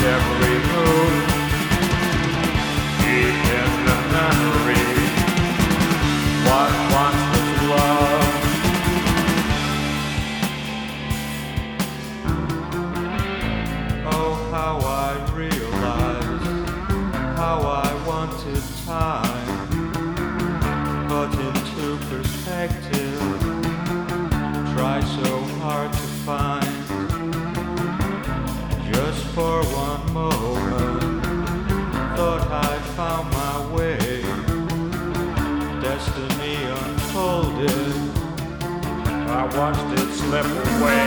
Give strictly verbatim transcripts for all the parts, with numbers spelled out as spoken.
every move, deep in the memory. What once was love? Oh, how I realized how I wanted time put into perspective. Try so hard to find. Just for one moment, thought I found my way. Destiny unfolded, I watched it slip away.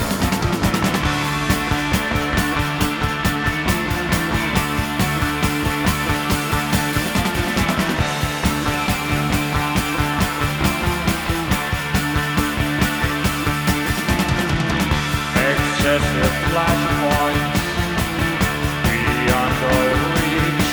Excessive flashpoints beyond all reach,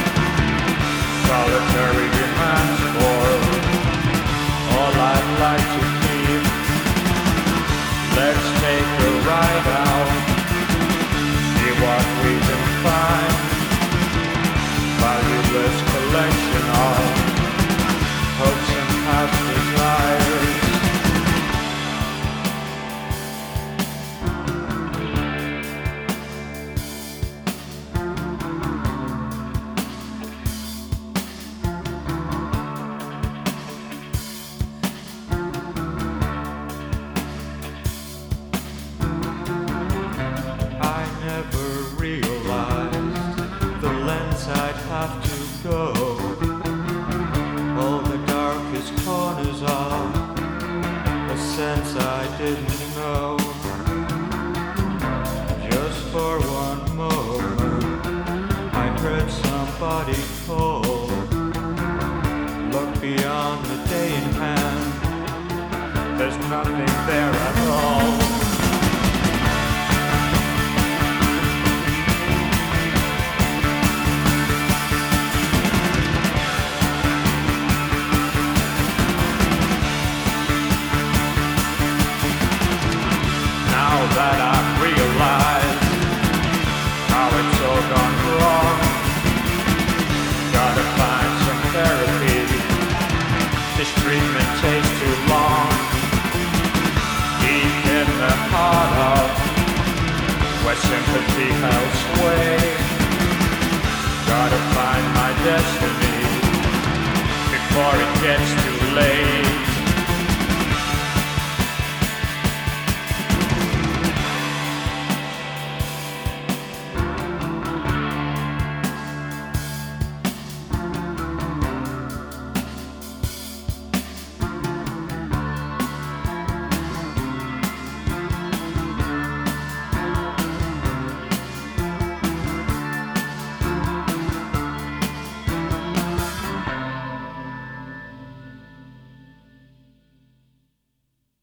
solitary demands for all I'd like to keep. Let's take a ride out, see what we can find. Valueless collection of hopes and past desires. Never realized the lengths I'd have to go. All the darkest corners of a sense I didn't know. Just for one moment, I heard somebody call. Look beyond the day in hand. There's nothing there at all. Now that I've realized how it's all gone wrong, gotta find some therapy. This treatment takes too long. Deep in the heart of where sympathy held sway, gotta find my destiny before it gets too late.